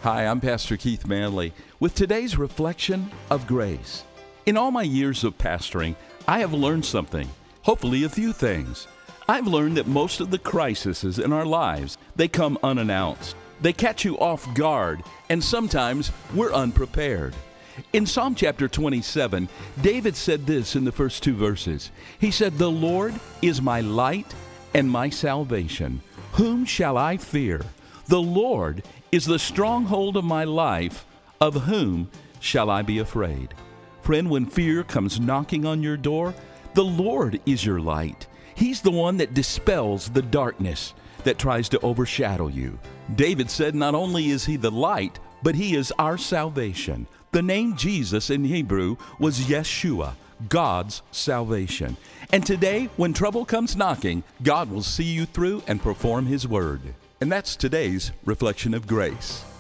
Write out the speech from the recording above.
Hi, I'm Pastor Keith Manley with today's reflection of grace. In all my years of pastoring, I have learned something, hopefully a few things. I've learned that most of the crises in our lives, they come unannounced. They catch you off guard, and sometimes we're unprepared. In Psalm chapter 27, David said this in the first two verses. He said, "The Lord is my light and my salvation. Whom shall I fear? The Lord is the stronghold of my life. Of whom shall I be afraid?" Friend, when fear comes knocking on your door, the Lord is your light. He's the one that dispels the darkness that tries to overshadow you. David said not only is he the light, but he is our salvation. The name Jesus in Hebrew was Yeshua, God's salvation. And today, when trouble comes knocking, God will see you through and perform His word. And that's today's reflection of grace.